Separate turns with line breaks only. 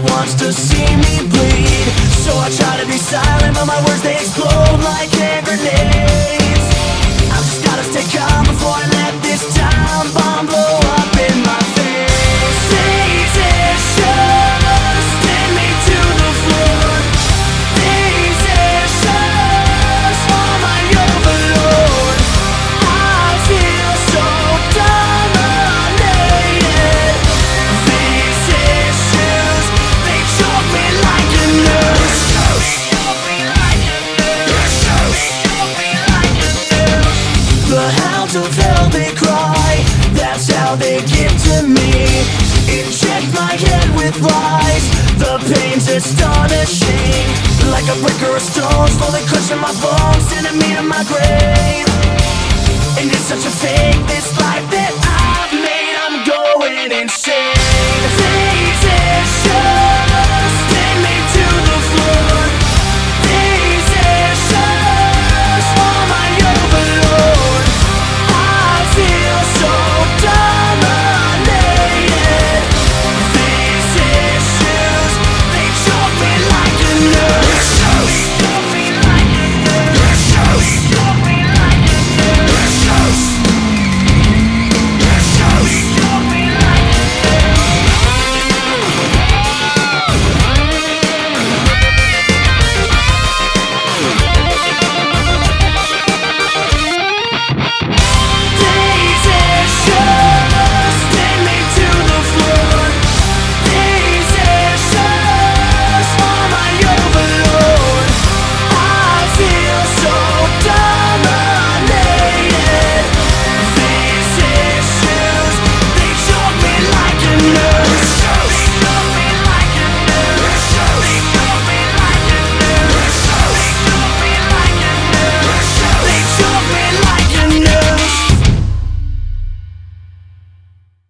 wants to see me bleed. So I try to be silent, but my words they explode like hand grenades. I've just gotta stay calm before I let this time bomb blow up in my face. These issues send me to the floor. These issues are my overload. I feel so dominated. These issues, they choke me like a noose. The hounds of hell, they cry, that's how they get to me. Inject my head with lies, the pain's astonishing. Like a brick or a stone, slowly crushing my bones, sending me to my grave. And it's such a fake, this life that I've made, I'm going insane.